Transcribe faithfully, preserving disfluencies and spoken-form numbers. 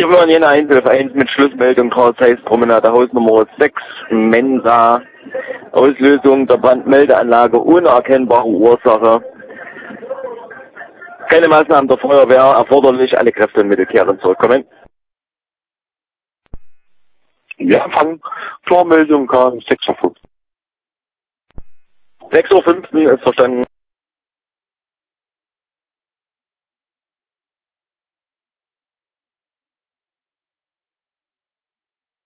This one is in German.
Hier waren Jena eins elf eins mit Schlussmeldung Karl Zeiss Promenade Hausnummer sechs, Mensa. Auslösung der Brandmeldeanlage ohne erkennbare Ursache. Keine Maßnahmen der Feuerwehr erforderlich, alle Kräfte und Mittel kehren zurückkommen. Wir empfangen Vormeldung K sechs Uhr fünfzehn. sechs Uhr fünfzehn ist verstanden.